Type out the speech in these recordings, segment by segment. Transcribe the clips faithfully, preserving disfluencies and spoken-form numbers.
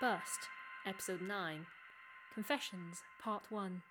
Burst, Episode nine, Confessions, Part one.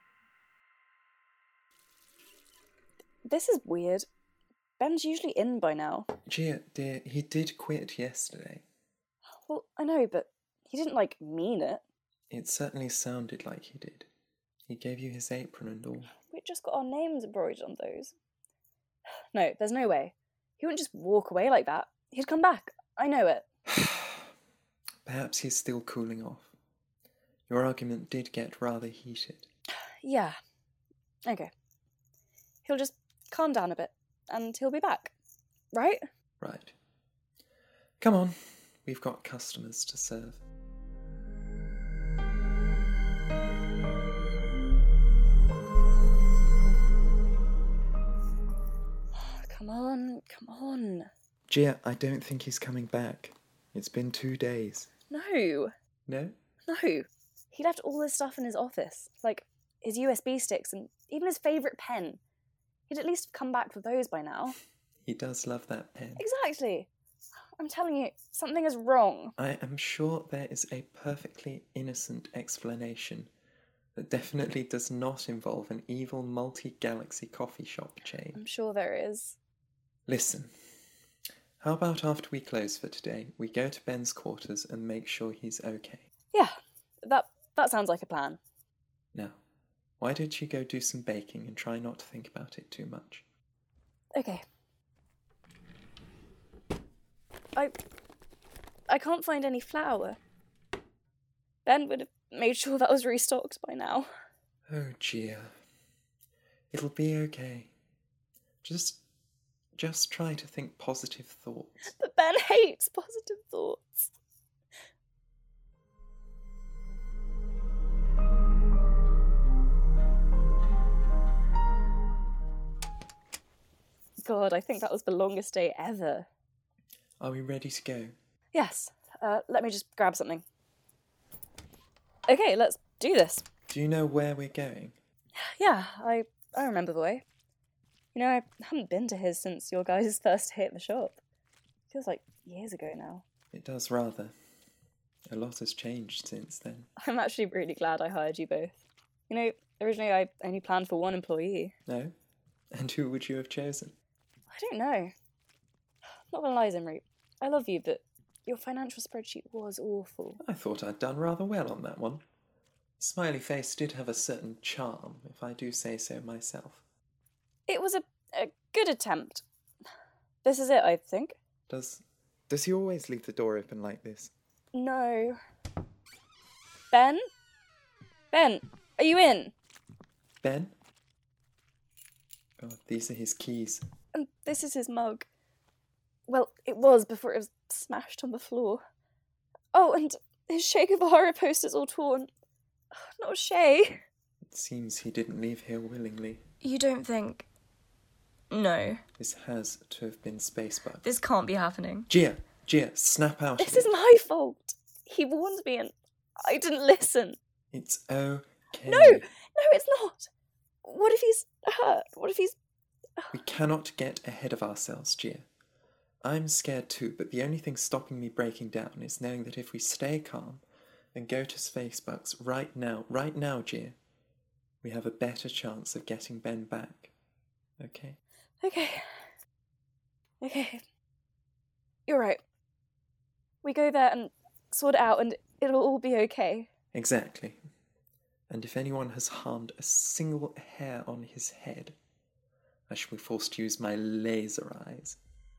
This is weird. Ben's usually in by now. Gia, dear, he did quit yesterday. Well, I know, but he didn't, like, mean it. It certainly sounded like he did. He gave you his apron and all. We just got our names embroidered on those. No, there's no way. He wouldn't just walk away like that. He'd come back. I know it. Perhaps he's still cooling off. Your argument did get rather heated. Yeah. Okay. He'll just calm down a bit, and he'll be back. Right? Right. Come on. We've got customers to serve. Come on, come on. Gia, I don't think he's coming back. It's been two days. No. No? No. He left all this stuff in his office, like his U S B sticks and even his favourite pen. He'd at least have come back for those by now. He does love that pen. Exactly. I'm telling you, something is wrong. I am sure there is a perfectly innocent explanation that definitely does not involve an evil multi-galaxy coffee shop chain. I'm sure there is. Listen, how about after we close for today, we go to Ben's quarters and make sure he's okay? Yeah, that that sounds like a plan. Now, why don't you go do some baking and try not to think about it too much? Okay. I... I can't find any flour. Ben would have made sure that was restocked by now. Oh, Gia. It'll be okay. Just... just try to think positive thoughts. But Ben hates positive thoughts. God, I think that was the longest day ever. Are we ready to go? Yes. Uh, let me just grab something. Okay, let's do this. Do you know where we're going? Yeah, I I remember the way. You know, I haven't been to his since your guys first hit the shop. Feels like years ago now. It does rather. A lot has changed since then. I'm actually really glad I hired you both. You know, originally I only planned for one employee. No? And who would you have chosen? I don't know. Not gonna lie, Zimri. I love you, but your financial spreadsheet was awful. I thought I'd done rather well on that one. Smiley Face did have a certain charm, if I do say so myself. It was a, a good attempt. This is it, I think. Does does he always leave the door open like this? No. Ben? Ben, are you in? Ben? Oh, these are his keys. And this is his mug. Well, it was before it was smashed on the floor. Oh, and his Che Guevara poster's all torn. Not Shay. It seems he didn't leave here willingly. You don't think... No. This has to have been Spacebug. This can't be happening. Gia! Gia, snap out This of it. is my fault. He warned me and I didn't listen. It's okay. No! No, it's not. What if he's hurt? What if he's... We cannot get ahead of ourselves, Gia. I'm scared too, but the only thing stopping me breaking down is knowing that if we stay calm and go to Spacebugs right now, right now, Gia, we have a better chance of getting Ben back. Okay? Okay. Okay. You're right. We go there and sort it out and it'll all be okay. Exactly. And if anyone has harmed a single hair on his head, I shall be forced to use my laser eyes.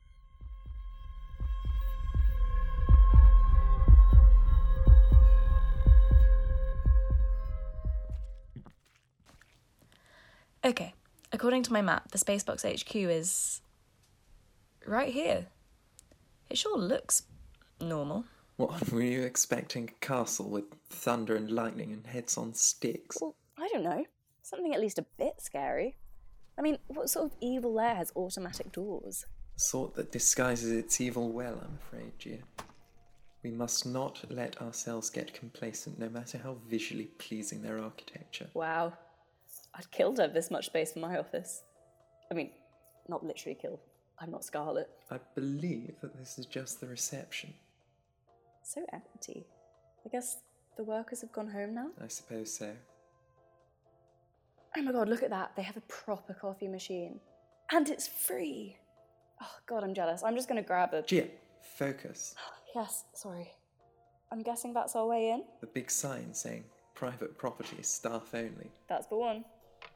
Okay, according to my map, the Spacebox H Q is... right here. It sure looks normal. What, were you expecting a castle with thunder and lightning and heads on sticks? Well, I don't know. Something at least a bit scary. I mean, what sort of evil lair has automatic doors? The sort that disguises its evil well, I'm afraid, Gia. We must not let ourselves get complacent, no matter how visually pleasing their architecture. Wow. I'd kill to have this much space for my office. I mean, not literally kill. I'm not Scarlet. I believe that this is just the reception. So empty. I guess the workers have gone home now? I suppose so. Oh my god, look at that. They have a proper coffee machine. And it's free. Oh god, I'm jealous. I'm just going to grab a... Gia, focus. Yes, sorry. I'm guessing that's our way in? The big sign saying private property, staff only. That's the one.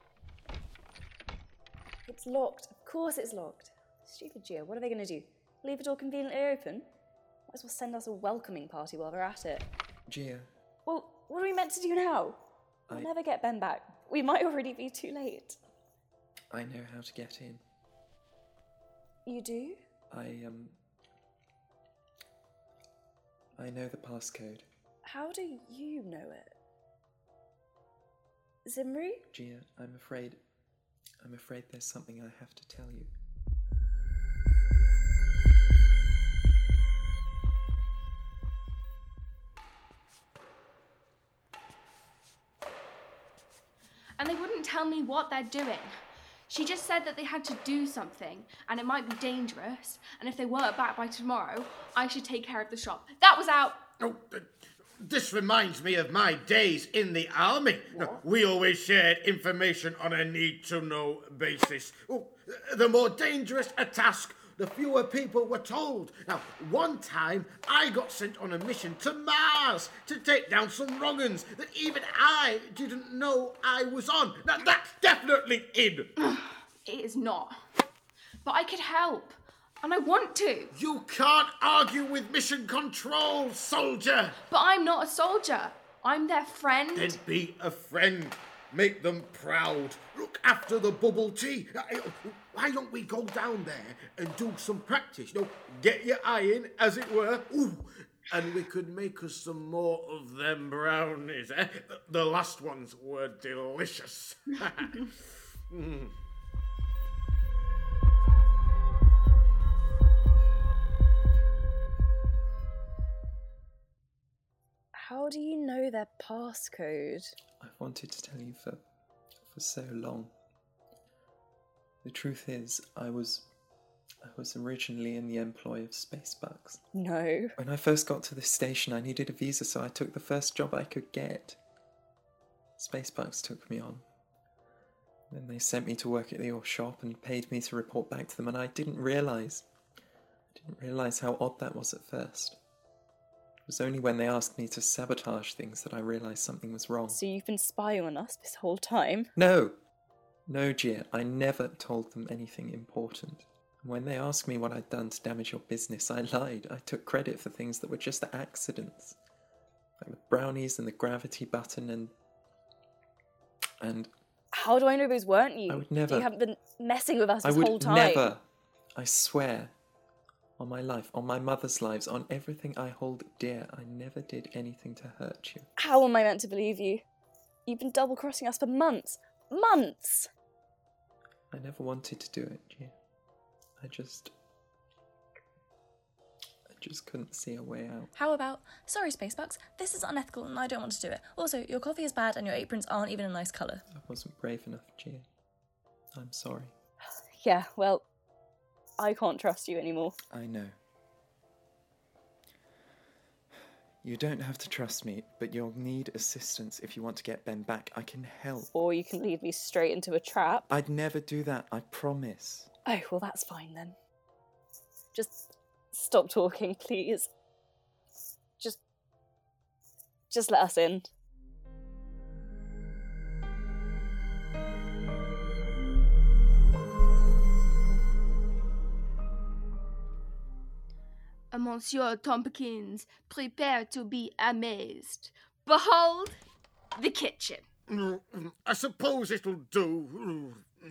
It's locked. Of course it's locked. Stupid Gia, what are they going to do? Leave it all conveniently open? Might as well send us a welcoming party while they're at it. Gia. Well, what are we meant to do now? We'll I... never get Ben back. We might already be too late. I know how to get in. You do? I, um... I know the passcode. How do you know it? Zimri? Gia, I'm afraid... I'm afraid there's something I have to tell you. And they wouldn't tell me what they're doing. She just said that they had to do something, and it might be dangerous, and if they weren't back by tomorrow, I should take care of the shop. That was out. Oh, uh, this reminds me of my days in the army. No, we always shared information on a need-to-know basis. Oh, the more dangerous a task, the fewer people were told. Now, one time, I got sent on a mission to Mars to take down some wrong-uns that even I didn't know I was on. Now, that's definitely in. It is not. But I could help, and I want to. You can't argue with mission control, soldier. But I'm not a soldier. I'm their friend. Then be a friend. Make them proud. Look after the bubble tea. Why don't we go down there and do some practice? You know, get your eye in, as it were. Ooh, and we could make us some more of them brownies. Eh? The last ones were delicious. mm. How do you know their passcode? I've wanted to tell you for, for so long. The truth is, I was I was originally in the employ of Spacebucks. No. When I first got to this station, I needed a visa, so I took the first job I could get. Spacebucks took me on. Then they sent me to work at your shop and paid me to report back to them, and I didn't realise. I didn't realise how odd that was at first. It was only when they asked me to sabotage things that I realised something was wrong. So you've been spying on us this whole time? No! No, Gia, I never told them anything important. When they asked me what I'd done to damage your business, I lied. I took credit for things that were just accidents. Like the brownies and the gravity button and... And... How do I know those weren't you? I would never... You haven't been messing with us this I would whole time. never. I swear. On my life, on my mother's lives, on everything I hold dear, I never did anything to hurt you. How am I meant to believe you? You've been double-crossing us for months. Months! I never wanted to do it, Gia. I just... I just couldn't see a way out. How about, sorry Spacebucks, this is unethical and I don't want to do it. Also, your coffee is bad and your aprons aren't even a nice colour. I wasn't brave enough, Gia. I'm sorry. Yeah, well, I can't trust you anymore. I know. You don't have to trust me, but you'll need assistance if you want to get Ben back. I can help. Or you can lead me straight into a trap. I'd never do that, I promise. Oh, well, that's fine then. Just stop talking, please. Just... Just let us in. Monsieur Tompkins, prepare to be amazed. Behold, the kitchen. I suppose it'll do.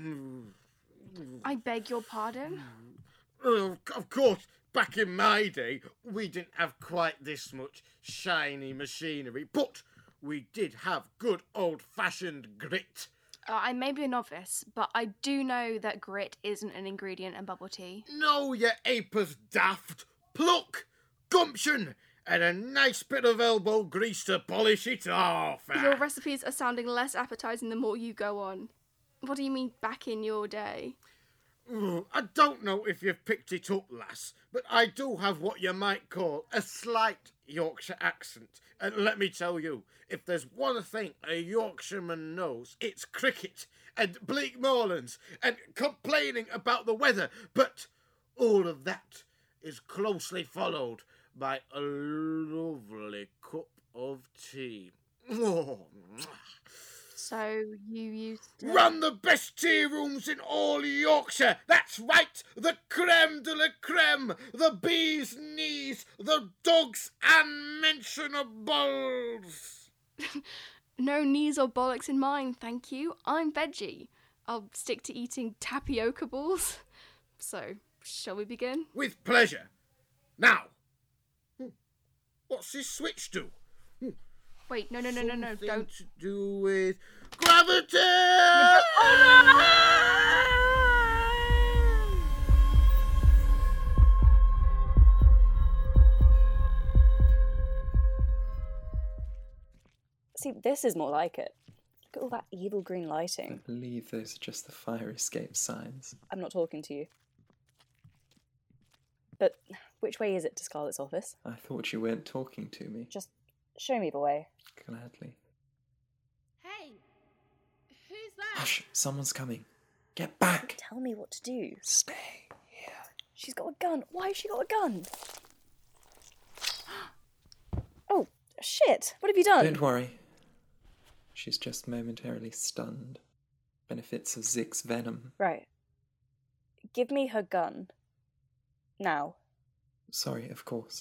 I beg your pardon? Uh, of course, back in my day, we didn't have quite this much shiny machinery, but we did have good old-fashioned grit. Uh, I may be a novice, but I do know that grit isn't an ingredient in bubble tea. No, you apers daft. Pluck, gumption, and a nice bit of elbow grease to polish it off. Your recipes are sounding less appetising the more you go on. What do you mean back in your day? Ooh, I don't know if you've picked it up, lass, but I do have what you might call a slight Yorkshire accent. And let me tell you, if there's one thing a Yorkshireman knows, it's cricket and bleak moorlands and complaining about the weather. But all of that is closely followed by a lovely cup of tea. Oh. So you used to... Run the best tea rooms in all Yorkshire. That's right, the creme de la creme, the bee's knees, the dog's unmentionables. No knees or bollocks in mine, thank you. I'm veggie. I'll stick to eating tapioca balls. So, shall we begin? With pleasure. Now, what's this switch do? Wait, no, no, no, no, no, Something don't. to do with gravity! See, this is more like it. Look at all that evil green I lighting. believe those are just the fire escape signs. I'm not talking to you. But which way is it to Scarlett's office? I thought you weren't talking to me. Just show me the way. Gladly. Hey, who's that? Hush! Someone's coming. Get back! Tell me what to do. Stay here. She's got a gun. Why has she got a gun? Oh, shit. What have you done? Don't worry. She's just momentarily stunned. Benefits of Zik's venom. Right. Give me her gun. Now. Sorry, of course.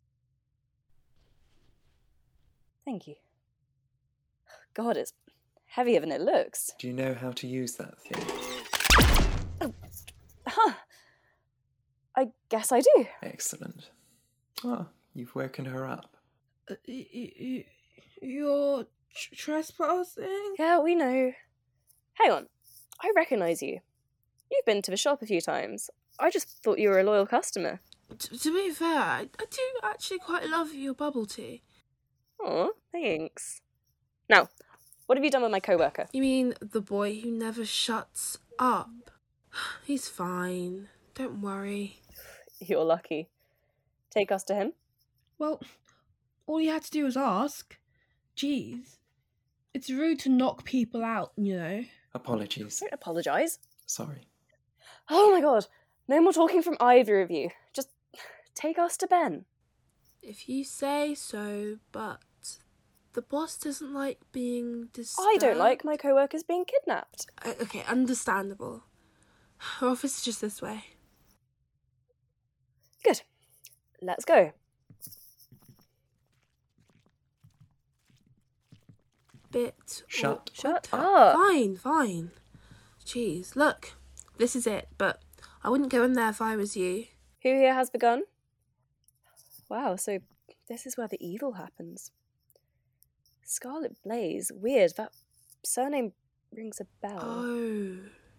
Thank you. God, it's heavier than it looks. Do you know how to use that thing? Oh. Huh. I guess I do. Excellent. Ah, you've woken her up. Uh, y- y- you're tr- trespassing? Yeah, we know. Hang on. I recognise you. You've been to the shop a few times. I just thought you were a loyal customer. T- to be fair, I, I do actually quite love your bubble tea. Aw, thanks. Now, what have you done with my co-worker? You mean the boy who never shuts up? He's fine. Don't worry. You're lucky. Take us to him? Well, all you had to do was ask. Jeez. It's rude to knock people out, you know. Apologies. Don't apologise. Sorry. Oh my god. No more talking from either of you. Just take us to Ben. If you say so, but the boss doesn't like being disturbed. I don't like my co-workers being kidnapped. Uh, okay, understandable. Her office is just this way. Good. Let's go. Bit. Shut Shut awkward. up. Fine, fine. Jeez, look, this is it, but I wouldn't go in there if I was you. Who here has the gun? Wow, so this is where the evil happens. Scarlet Blaze. Weird. That surname rings a bell. Oh.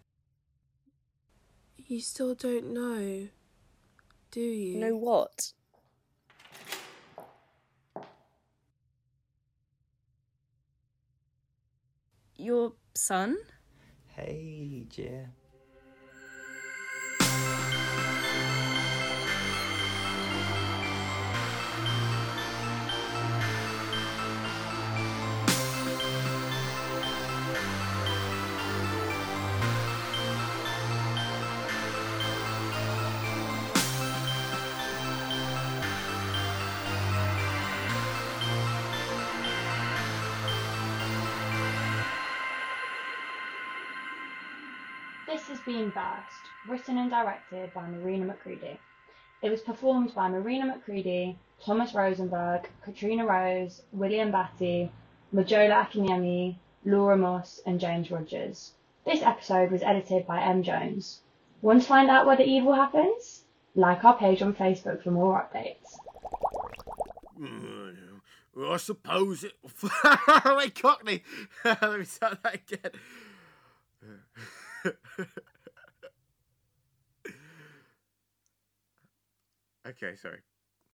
You still don't know, do you? Know what? Your son? Hey, Jia. This has been Burst, written and directed by Marina McCready. It was performed by Marina McCready, Thomas Rosenberg, Katrina Rose, William Batty, Majola Akinyemi, Laura Moss, and James Rogers. This episode was edited by M. Jones. Want to find out where the evil happens? Like our page on Facebook for more updates. Well, I suppose it... Wait, Cockney! Let me start that again. Okay, sorry.